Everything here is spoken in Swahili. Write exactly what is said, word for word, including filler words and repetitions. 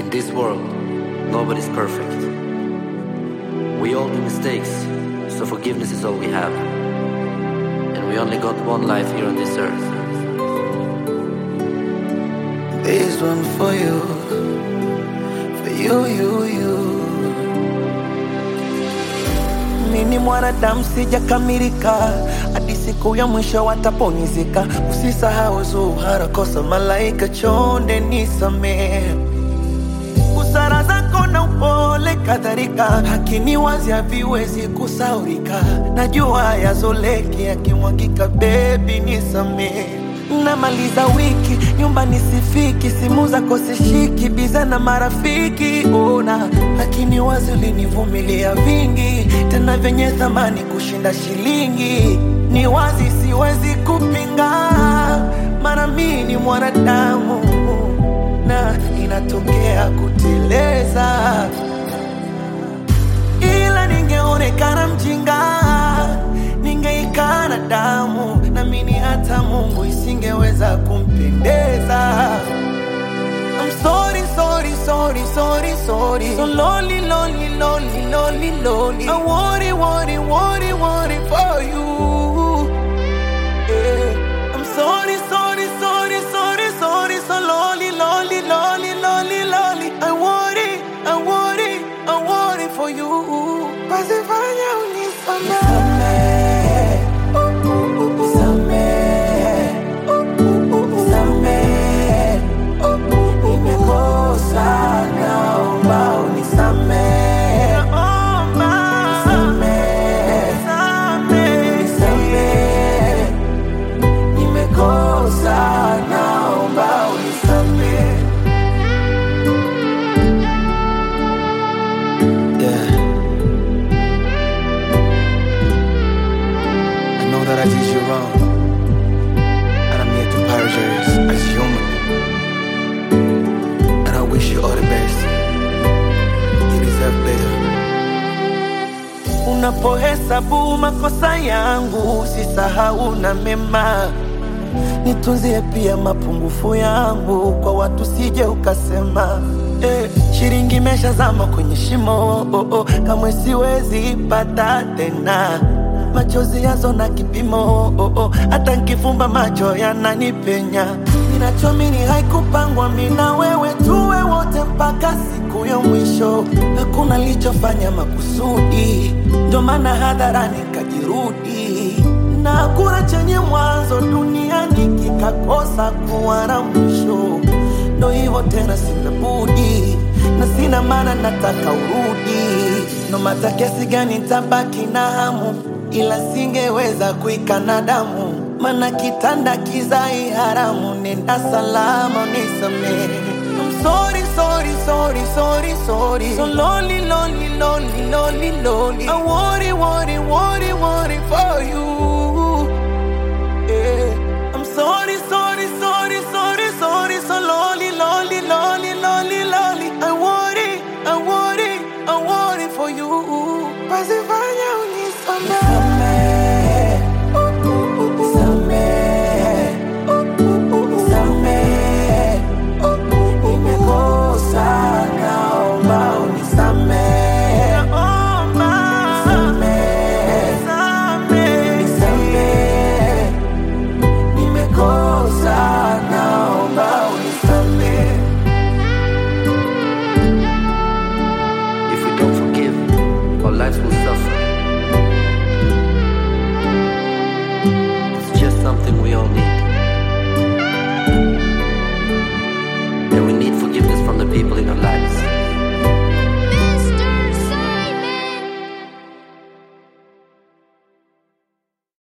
In this world, nobody's perfect. We all do mistakes, so forgiveness is all we have. And we only got one life here on this earth. This one for you, for you, you, you. Mimi mwanadamu sijakamilika, hadi siku ya mwisho wataponizika. Usisahau Zuhara, kosa malaika, chonde nisamehe. Busara zako na upole kadhalika, haki ni wazi haviwezi kusahaulika. Najua yazoleki yakimwagika, baby nisamehe. Namaliza wiki, nyumbani sifiki, simu zako sishiki, biza na marafiki ona. Lakini wazi ulinivumilia vingi, tena vyenye thamani kushinda shilingi. Ni wazi siwezi kupinga, mara mimi ni mwanadamu na inatokea kuteleza. Ila ningeonekana mjinga, ningeikana damu, na mimi hata Mungu isingeweza kumpendeza. I'm sorry, sorry, sorry, sorry, sorry. So lonely, lonely, lonely, lonely, lonely. I worry, worry, worry, worry for you. Yeah. I'm sorry, sorry, sorry, sorry, sorry. So lonely, lonely, lonely, lonely, lonely. I worry, I worry, I worry for you. Pasifanya unisamehe. I did you wrong, and I'm here to apologize as human. And I wish you all the best. You deserve better. Unapohesabu makosa yangu, usisahau na mema. Nitunzie pia mapungufu yangu, kwa watu sije ukasema eh, shilingi imeshazama kwenye shimo, oh, oh, kamwe siwezi pata tena. Machozi yazo na kipimo, oh, oh. Hata nikifumba macho yananipenya. Ninachoamini haikupangwa mimi na wewe tuwe wote mpaka siku ya mwisho. Hakuna nilichofanya makusudi, ndio maana hadharani kajirudi. Na hakuna chenye mwanzo duniani kikakosa kuwa na mwisho. Ndio hivyo tena, sina budi na sina maana, nataka urudi. No matter kiasi gani nitabaki na hamu, ila singeweza kuikana damu. Mana kitanda kizai haramu, nenda salama unisamehe. I'm sorry, sorry, sorry, sorry, sorry. So lonely, lonely, lonely, lonely, lonely. I worry, worry, worry, worry for you. Yeah. I'm sorry, sorry, sorry, sorry, sorry. So lonely, lonely, lonely, lonely, lonely. I worry, I worry, I worry for you. Pasifanya unisamehe. If we don't forgive, our lives will suffer.